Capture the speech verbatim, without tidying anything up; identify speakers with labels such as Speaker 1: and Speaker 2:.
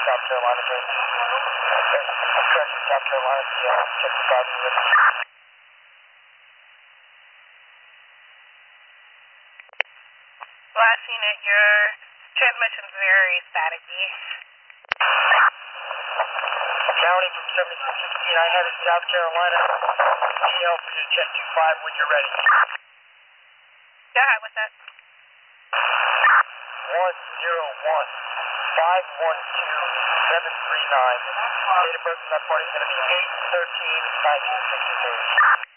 Speaker 1: South Carolina, James. I'm correcting South Carolina, yeah, check the five minutes.
Speaker 2: Last unit, your transmission's very staticky.
Speaker 1: County from seventy-six sixteen, I have it South Carolina. T L for you to check two five when you're ready.
Speaker 2: Go ahead with that.
Speaker 1: one zero one five one two seven three nine. Date of birth of that party is going to be eight thirteen nineteen sixty-three.